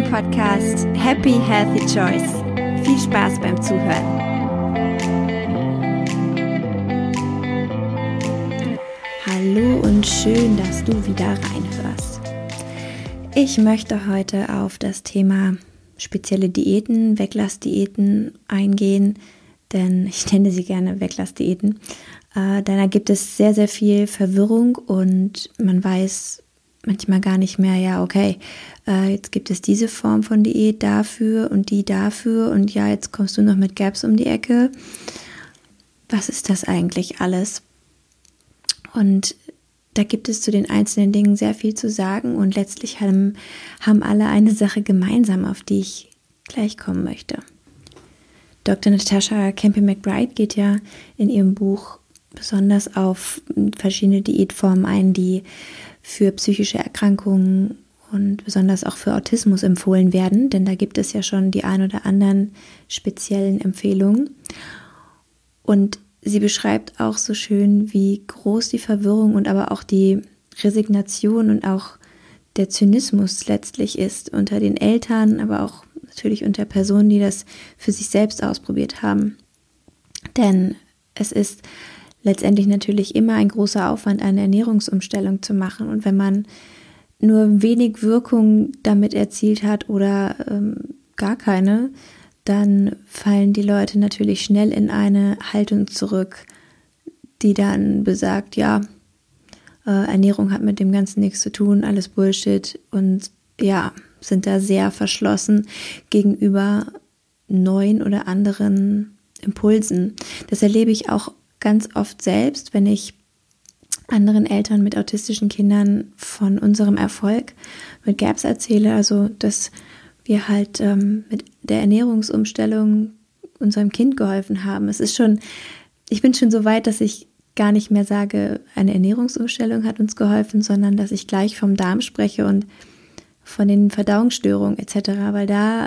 Podcast Happy Healthy Choice. Viel Spaß beim Zuhören. Hallo und schön, dass du wieder reinhörst. Ich möchte heute auf das Thema spezielle Diäten, Weglassdiäten eingehen, denn ich nenne sie gerne Weglassdiäten. Denn da gibt es sehr, sehr viel Verwirrung und man weiß manchmal gar nicht mehr, jetzt gibt es diese Form von Diät dafür und die dafür und ja, jetzt kommst du noch mit GAPS um die Ecke. Was ist das eigentlich alles? Und da gibt es zu den einzelnen Dingen sehr viel zu sagen und letztlich haben alle eine Sache gemeinsam, auf die ich gleich kommen möchte. Dr. Natasha Campbell-McBride geht ja in ihrem Buch besonders auf verschiedene Diätformen ein, die für psychische Erkrankungen und besonders auch für Autismus empfohlen werden, denn da gibt es ja schon die ein oder anderen speziellen Empfehlungen. Und sie beschreibt auch so schön, wie groß die Verwirrung und aber auch die Resignation und auch der Zynismus letztlich ist unter den Eltern, aber auch natürlich unter Personen, die das für sich selbst ausprobiert haben. Denn es ist letztendlich natürlich immer ein großer Aufwand, eine Ernährungsumstellung zu machen. Und wenn man nur wenig Wirkung damit erzielt hat oder gar keine, dann fallen die Leute natürlich schnell in eine Haltung zurück, die dann besagt, Ernährung hat mit dem Ganzen nichts zu tun, alles Bullshit und sind da sehr verschlossen gegenüber neuen oder anderen Impulsen. Das erlebe ich auch ganz oft selbst, wenn ich anderen Eltern mit autistischen Kindern von unserem Erfolg mit GAPS erzähle, also dass wir halt mit der Ernährungsumstellung unserem Kind geholfen haben. Ich bin schon so weit, dass ich gar nicht mehr sage, eine Ernährungsumstellung hat uns geholfen, sondern dass ich gleich vom Darm spreche und von den Verdauungsstörungen etc., weil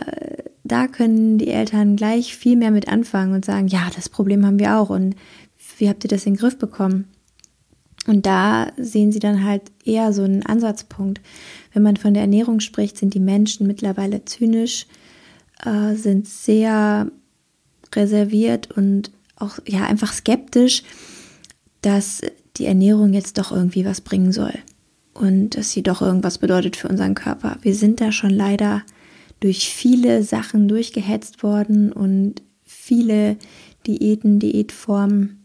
da können die Eltern gleich viel mehr mit anfangen und sagen, ja, das Problem haben wir auch und wie habt ihr das in den Griff bekommen? Und da sehen sie dann halt eher so einen Ansatzpunkt. Wenn man von der Ernährung spricht, sind die Menschen mittlerweile zynisch, sind sehr reserviert und auch einfach skeptisch, dass die Ernährung jetzt doch irgendwie was bringen soll und dass sie doch irgendwas bedeutet für unseren Körper. Wir sind da schon leider durch viele Sachen durchgehetzt worden und viele Diätformen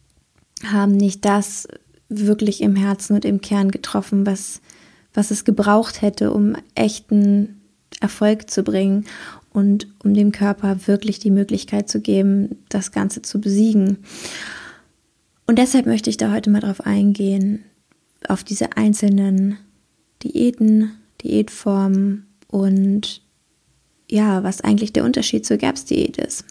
haben nicht das wirklich im Herzen und im Kern getroffen, was es gebraucht hätte, um echten Erfolg zu bringen und um dem Körper wirklich die Möglichkeit zu geben, das Ganze zu besiegen. Und deshalb möchte ich da heute mal drauf eingehen, auf diese einzelnen Diäten, Diätformen und was eigentlich der Unterschied zur GAPS-Diät ist.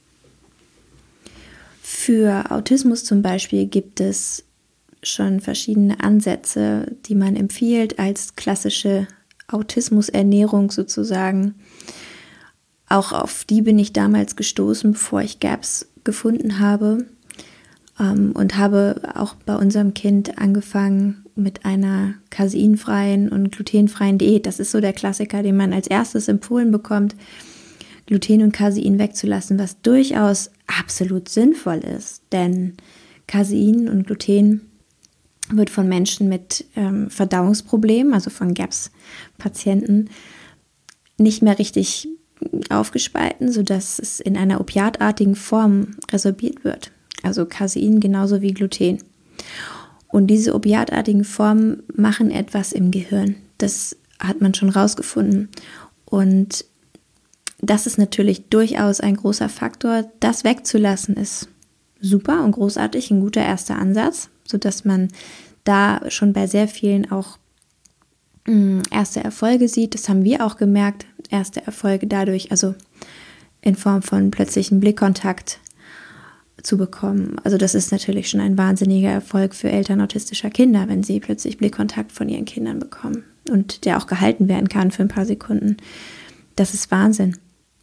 Für Autismus zum Beispiel gibt es schon verschiedene Ansätze, die man empfiehlt als klassische Autismusernährung sozusagen. Auch auf die bin ich damals gestoßen, bevor ich GAPS gefunden habe und habe auch bei unserem Kind angefangen mit einer caseinfreien und glutenfreien Diät. Das ist so der Klassiker, den man als erstes empfohlen bekommt, Gluten und Casein wegzulassen, was durchaus absolut sinnvoll ist, denn Casein und Gluten wird von Menschen mit Verdauungsproblemen, also von GAPS-Patienten, nicht mehr richtig aufgespalten, sodass es in einer opiatartigen Form resorbiert wird. Also Casein genauso wie Gluten. Und diese opiatartigen Formen machen etwas im Gehirn. Das hat man schon rausgefunden. Und das ist natürlich durchaus ein großer Faktor. Das wegzulassen ist super und großartig, ein guter erster Ansatz, sodass man da schon bei sehr vielen auch erste Erfolge sieht. Das haben wir auch gemerkt, erste Erfolge dadurch, also in Form von plötzlichen Blickkontakt zu bekommen. Also das ist natürlich schon ein wahnsinniger Erfolg für Eltern autistischer Kinder, wenn sie plötzlich Blickkontakt von ihren Kindern bekommen und der auch gehalten werden kann für ein paar Sekunden. Das ist Wahnsinn.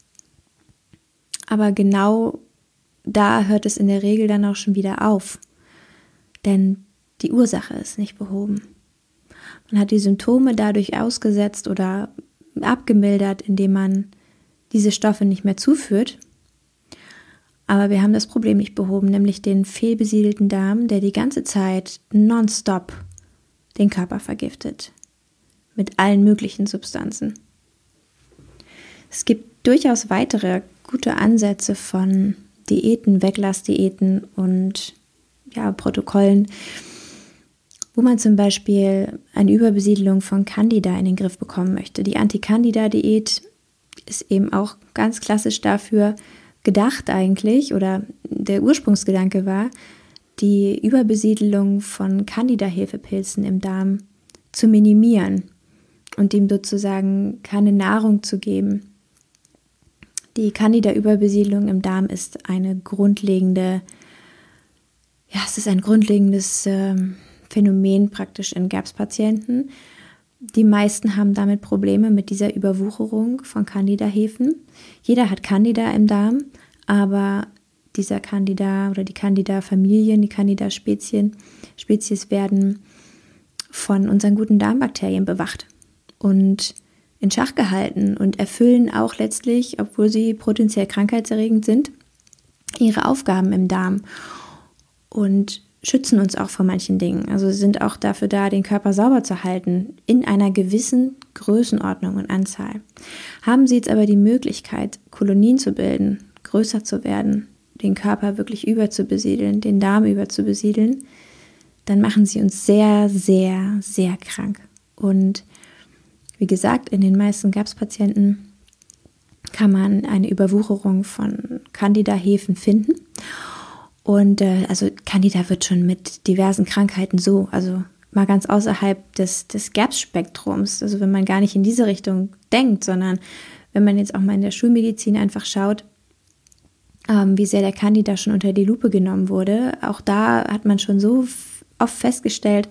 Aber genau da hört es in der Regel dann auch schon wieder auf, denn die Ursache ist nicht behoben. Man hat die Symptome dadurch ausgesetzt oder abgemildert, indem man diese Stoffe nicht mehr zuführt. Aber wir haben das Problem nicht behoben, nämlich den fehlbesiedelten Darm, der die ganze Zeit nonstop den Körper vergiftet. Mit allen möglichen Substanzen. Es gibt durchaus weitere gute Ansätze von Diäten, Weglassdiäten und Protokollen, wo man zum Beispiel eine Überbesiedelung von Candida in den Griff bekommen möchte. Die Anti-Candida-Diät ist eben auch ganz klassisch dafür gedacht eigentlich, oder der Ursprungsgedanke war, die Überbesiedelung von Candida-Hefepilzen im Darm zu minimieren und ihm sozusagen keine Nahrung zu geben. Die Candida-Überbesiedelung im Darm ist ein grundlegendes Phänomen praktisch in GERPS-Patienten. Die meisten haben damit Probleme mit dieser Überwucherung von Candida-Hefen. Jeder hat Candida im Darm, aber dieser Candida oder die Candida-Familien, die Candida-Spezies werden von unseren guten Darmbakterien bewacht und in Schach gehalten und erfüllen auch letztlich, obwohl sie potenziell krankheitserregend sind, ihre Aufgaben im Darm und schützen uns auch vor manchen Dingen. Also sie sind auch dafür da, den Körper sauber zu halten, in einer gewissen Größenordnung und Anzahl. Haben Sie jetzt aber die Möglichkeit, Kolonien zu bilden, größer zu werden, den Körper wirklich überzubesiedeln, den Darm überzubesiedeln, dann machen sie uns sehr, sehr, sehr krank. Und wie gesagt, in den meisten GERPS-Patienten kann man eine Überwucherung von Candida-Hefen finden. Und also Candida wird schon mit diversen Krankheiten also mal ganz außerhalb des GERPS-Spektrums, also wenn man gar nicht in diese Richtung denkt, sondern wenn man jetzt auch mal in der Schulmedizin einfach schaut, wie sehr der Candida schon unter die Lupe genommen wurde. Auch da hat man schon so oft festgestellt,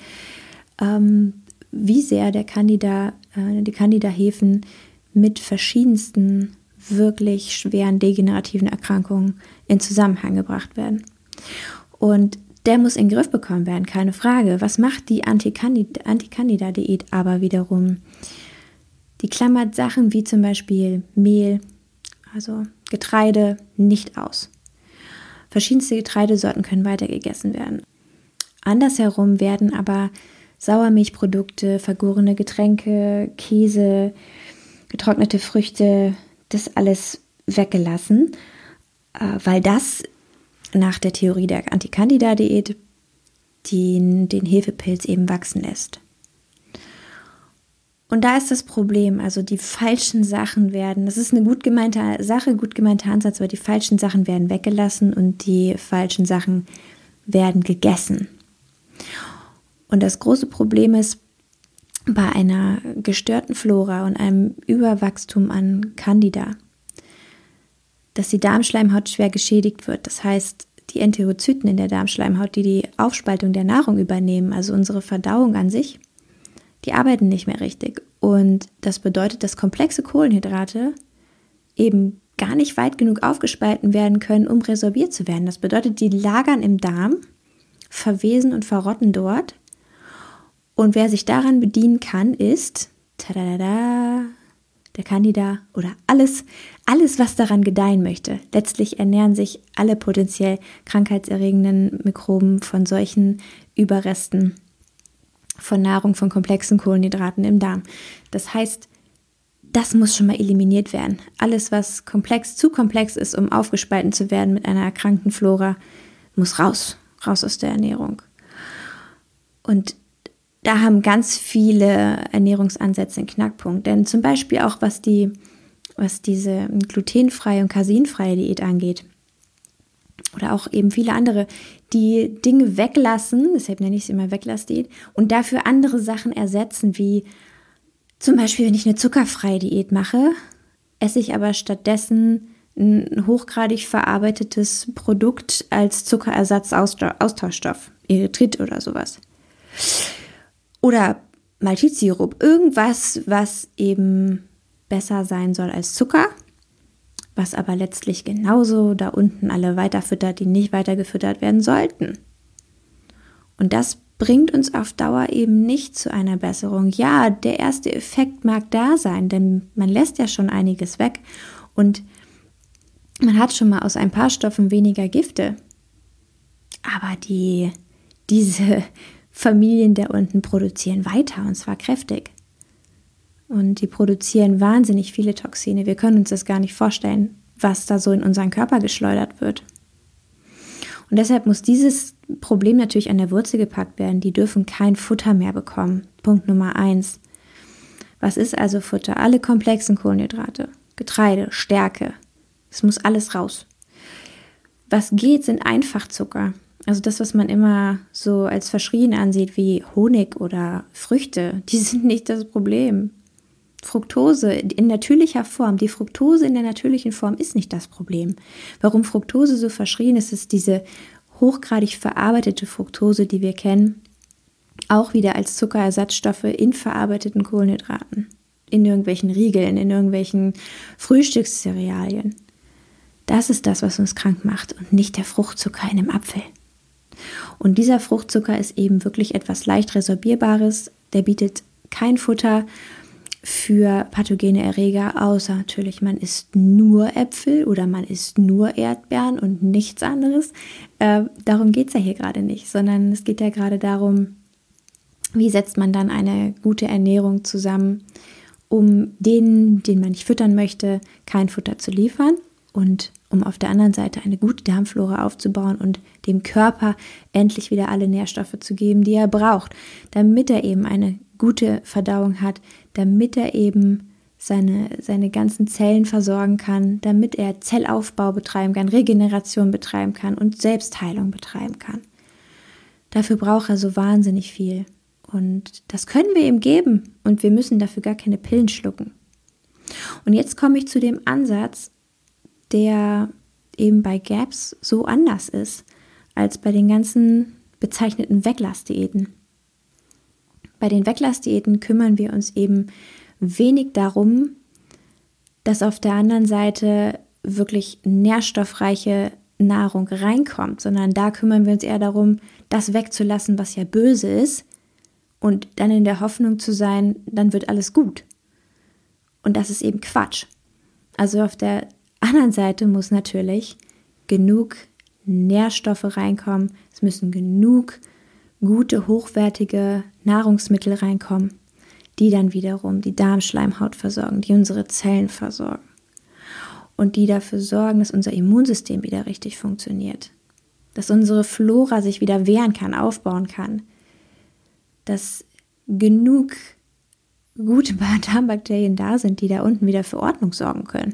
wie sehr die Candida-Hefen mit verschiedensten wirklich schweren degenerativen Erkrankungen in Zusammenhang gebracht werden. Und der muss in den Griff bekommen werden, keine Frage. Was macht die Anti-Candida-Diät aber wiederum? Die klammert Sachen wie zum Beispiel Mehl, also Getreide, nicht aus. Verschiedenste Getreidesorten können weiter gegessen werden. Andersherum werden aber Sauermilchprodukte, vergorene Getränke, Käse, getrocknete Früchte, das alles weggelassen, weil das nach der Theorie der Anti-Candida-Diät den Hefepilz eben wachsen lässt. Und da ist das Problem, also die falschen Sachen das ist eine gut gemeinte Sache, gut gemeinter Ansatz, aber die falschen Sachen werden weggelassen und die falschen Sachen werden gegessen. Und das große Problem ist, bei einer gestörten Flora und einem Überwachstum an Candida, dass die Darmschleimhaut schwer geschädigt wird. Das heißt, die Enterozyten in der Darmschleimhaut, die die Aufspaltung der Nahrung übernehmen, also unsere Verdauung an sich, die arbeiten nicht mehr richtig. Und das bedeutet, dass komplexe Kohlenhydrate eben gar nicht weit genug aufgespalten werden können, um resorbiert zu werden. Das bedeutet, die lagern im Darm, verwesen und verrotten dort. Und wer sich daran bedienen kann, ist der Candida oder alles, was daran gedeihen möchte. Letztlich ernähren sich alle potenziell krankheitserregenden Mikroben von solchen Überresten von Nahrung, von komplexen Kohlenhydraten im Darm. Das heißt, das muss schon mal eliminiert werden. Alles, was zu komplex ist, um aufgespalten zu werden mit einer erkrankten Flora, muss raus aus der Ernährung. Und da haben ganz viele Ernährungsansätze einen Knackpunkt. Denn zum Beispiel auch, was diese glutenfreie und caseinfreie Diät angeht, oder auch eben viele andere, die Dinge weglassen, deshalb nenne ich sie immer Weglassdiät, und dafür andere Sachen ersetzen, wie zum Beispiel, wenn ich eine zuckerfreie Diät mache, esse ich aber stattdessen ein hochgradig verarbeitetes Produkt als Zuckerersatz-Austauschstoff, Erythrit oder sowas. Oder Maltitssirup, irgendwas, was eben besser sein soll als Zucker, was aber letztlich genauso da unten alle weiterfüttert, die nicht weitergefüttert werden sollten. Und das bringt uns auf Dauer eben nicht zu einer Besserung. Ja, der erste Effekt mag da sein, denn man lässt ja schon einiges weg und man hat schon mal aus ein paar Stoffen weniger Gifte. Aber diese Familien da unten produzieren weiter und zwar kräftig. Und die produzieren wahnsinnig viele Toxine. Wir können uns das gar nicht vorstellen, was da so in unseren Körper geschleudert wird. Und deshalb muss dieses Problem natürlich an der Wurzel gepackt werden. Die dürfen kein Futter mehr bekommen. Punkt Nummer 1. Was ist also Futter? Alle komplexen Kohlenhydrate, Getreide, Stärke. Es muss alles raus. Was geht, sind Einfachzucker. Also das, was man immer so als verschrien ansieht, wie Honig oder Früchte, die sind nicht das Problem. Fructose in natürlicher Form, die Fructose in der natürlichen Form ist nicht das Problem. Warum Fructose so verschrien ist, ist diese hochgradig verarbeitete Fructose, die wir kennen, auch wieder als Zuckerersatzstoffe in verarbeiteten Kohlenhydraten, in irgendwelchen Riegeln, in irgendwelchen Frühstückscerealien. Das ist das, was uns krank macht und nicht der Fruchtzucker in einem Apfel. Und dieser Fruchtzucker ist eben wirklich etwas leicht Resorbierbares, der bietet kein Futter für pathogene Erreger, außer natürlich, man isst nur Äpfel oder man isst nur Erdbeeren und nichts anderes. Darum geht es ja hier gerade nicht, sondern es geht ja gerade darum, wie setzt man dann eine gute Ernährung zusammen, um den man nicht füttern möchte, kein Futter zu liefern und um auf der anderen Seite eine gute Darmflora aufzubauen und dem Körper endlich wieder alle Nährstoffe zu geben, die er braucht, damit er eben eine gute Verdauung hat, damit er eben seine ganzen Zellen versorgen kann, damit er Zellaufbau betreiben kann, Regeneration betreiben kann und Selbstheilung betreiben kann. Dafür braucht er so wahnsinnig viel. Und das können wir ihm geben und wir müssen dafür gar keine Pillen schlucken. Und jetzt komme ich zu dem Ansatz, der eben bei GAPS so anders ist als bei den ganzen bezeichneten Weglassdiäten. Bei den Weglassdiäten kümmern wir uns eben wenig darum, dass auf der anderen Seite wirklich nährstoffreiche Nahrung reinkommt, sondern da kümmern wir uns eher darum, das wegzulassen, was ja böse ist und dann in der Hoffnung zu sein, dann wird alles gut. Und das ist eben Quatsch. Also auf der anderen Seite muss natürlich genug Nährstoffe reinkommen, es müssen genug gute, hochwertige Nahrungsmittel reinkommen, die dann wiederum die Darmschleimhaut versorgen, die unsere Zellen versorgen und die dafür sorgen, dass unser Immunsystem wieder richtig funktioniert, dass unsere Flora sich wieder wehren kann, aufbauen kann, dass genug gute Darmbakterien da sind, die da unten wieder für Ordnung sorgen können.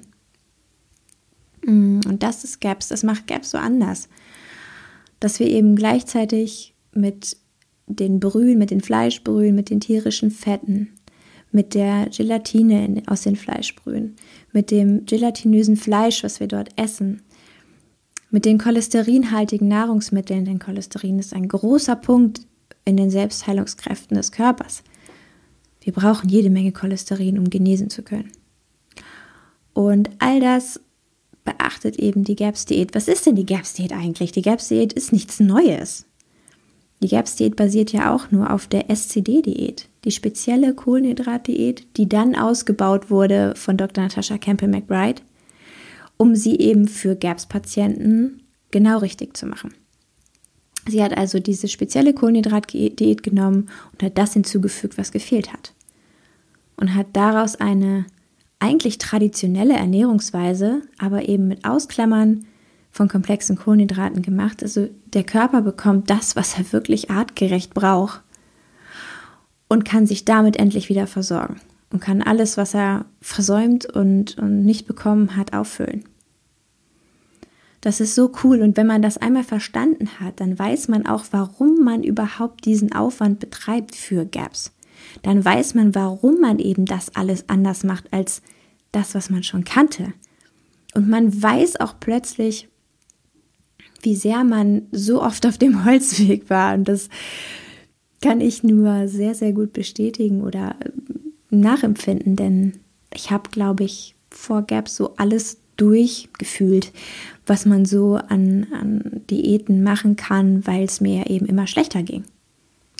Und das ist GAPS, das macht GAPS so anders, dass wir eben gleichzeitig mit den Brühen, mit den Fleischbrühen, mit den tierischen Fetten, mit der Gelatine aus den Fleischbrühen, mit dem gelatinösen Fleisch, was wir dort essen, mit den cholesterinhaltigen Nahrungsmitteln, denn Cholesterin ist ein großer Punkt in den Selbstheilungskräften des Körpers. Wir brauchen jede Menge Cholesterin, um genesen zu können. Und all das beachtet eben die GAPS-Diät. Was ist denn die GAPS-Diät eigentlich? Die GAPS-Diät ist nichts Neues. Die GAPS-Diät basiert ja auch nur auf der SCD-Diät, die spezielle Kohlenhydrat-Diät, die dann ausgebaut wurde von Dr. Natasha Campbell-McBride, um sie eben für GAPS-Patienten genau richtig zu machen. Sie hat also diese spezielle Kohlenhydrat-Diät genommen und hat das hinzugefügt, was gefehlt hat. Und hat daraus eine eigentlich traditionelle Ernährungsweise, aber eben mit Ausklammern von komplexen Kohlenhydraten gemacht. Also der Körper bekommt das, was er wirklich artgerecht braucht und kann sich damit endlich wieder versorgen und kann alles, was er versäumt und nicht bekommen hat, auffüllen. Das ist so cool und wenn man das einmal verstanden hat, dann weiß man auch, warum man überhaupt diesen Aufwand betreibt für GAPS. Dann weiß man, warum man eben das alles anders macht als das, was man schon kannte. Und man weiß auch plötzlich, wie sehr man so oft auf dem Holzweg war. Und das kann ich nur sehr, sehr gut bestätigen oder nachempfinden, denn ich habe, glaube ich, vor GAPS so alles durchgefühlt, was man so an Diäten machen kann, weil es mir ja eben immer schlechter ging.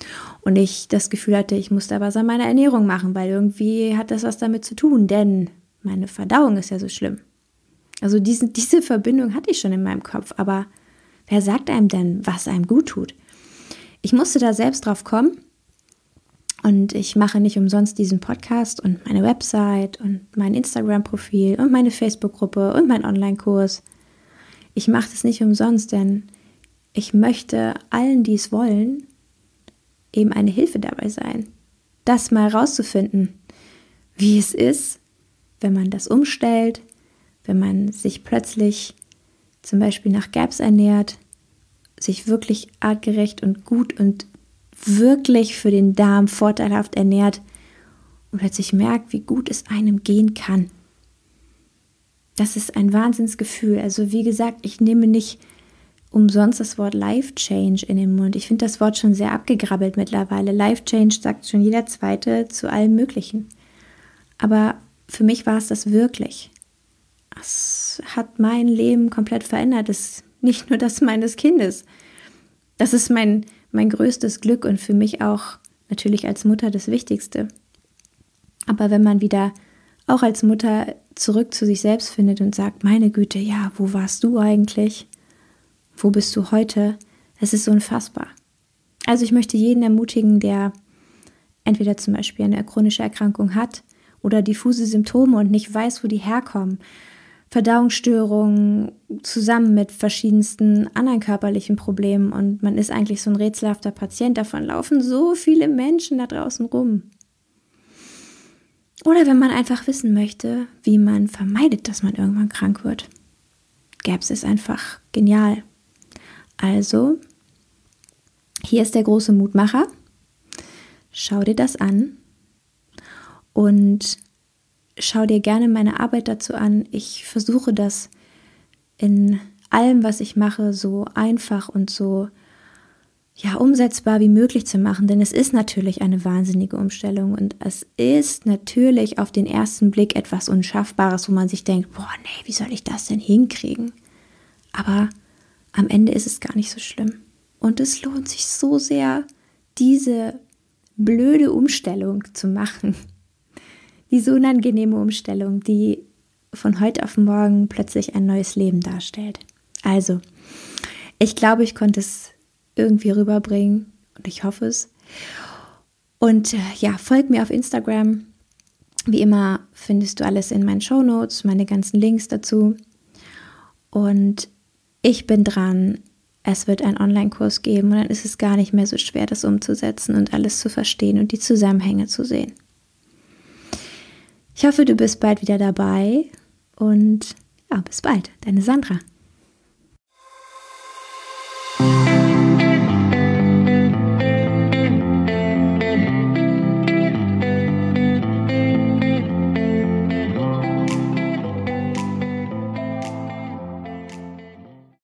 Und ich das Gefühl hatte, ich musste aber was an meiner Ernährung machen, weil irgendwie hat das was damit zu tun, denn meine Verdauung ist ja so schlimm. Also diese Verbindung hatte ich schon in meinem Kopf, aber wer sagt einem denn, was einem gut tut? Ich musste da selbst drauf kommen und ich mache nicht umsonst diesen Podcast und meine Website und mein Instagram-Profil und meine Facebook-Gruppe und meinen Online-Kurs. Ich mache das nicht umsonst, denn ich möchte allen, die es wollen, eben eine Hilfe dabei sein, das mal rauszufinden, wie es ist, wenn man das umstellt, wenn man sich plötzlich zum Beispiel nach GAPS ernährt, sich wirklich artgerecht und gut und wirklich für den Darm vorteilhaft ernährt und plötzlich merkt, wie gut es einem gehen kann. Das ist ein Wahnsinnsgefühl. Also wie gesagt, ich nehme nicht umsonst das Wort Life Change in den Mund. Ich finde das Wort schon sehr abgegrabbelt mittlerweile. Life Change sagt schon jeder Zweite zu allem Möglichen. Aber für mich war es das wirklich. Es hat mein Leben komplett verändert. Es nicht nur das meines Kindes. Das ist mein größtes Glück und für mich auch natürlich als Mutter das Wichtigste. Aber wenn man wieder auch als Mutter zurück zu sich selbst findet und sagt, meine Güte, ja, wo warst du eigentlich? Wo bist du heute? Es ist unfassbar. Also ich möchte jeden ermutigen, der entweder zum Beispiel eine chronische Erkrankung hat oder diffuse Symptome und nicht weiß, wo die herkommen. Verdauungsstörungen zusammen mit verschiedensten anderen körperlichen Problemen und man ist eigentlich so ein rätselhafter Patient. Davon laufen so viele Menschen da draußen rum. Oder wenn man einfach wissen möchte, wie man vermeidet, dass man irgendwann krank wird. GAPS ist einfach genial. Also, hier ist der große Mutmacher. Schau dir das an und schau dir gerne meine Arbeit dazu an. Ich versuche das in allem, was ich mache, so einfach und so umsetzbar wie möglich zu machen, denn es ist natürlich eine wahnsinnige Umstellung und es ist natürlich auf den ersten Blick etwas Unschaffbares, wo man sich denkt, wie soll ich das denn hinkriegen? Aber am Ende ist es gar nicht so schlimm. Und es lohnt sich so sehr, diese blöde Umstellung zu machen. Diese unangenehme Umstellung, die von heute auf morgen plötzlich ein neues Leben darstellt. Also, ich glaube, ich konnte es irgendwie rüberbringen und ich hoffe es. Und folg mir auf Instagram. Wie immer findest du alles in meinen Shownotes, meine ganzen Links dazu. Und ich bin dran. Es wird einen Online-Kurs geben und dann ist es gar nicht mehr so schwer, das umzusetzen und alles zu verstehen und die Zusammenhänge zu sehen. Ich hoffe, du bist bald wieder dabei und bis bald, deine Sandra.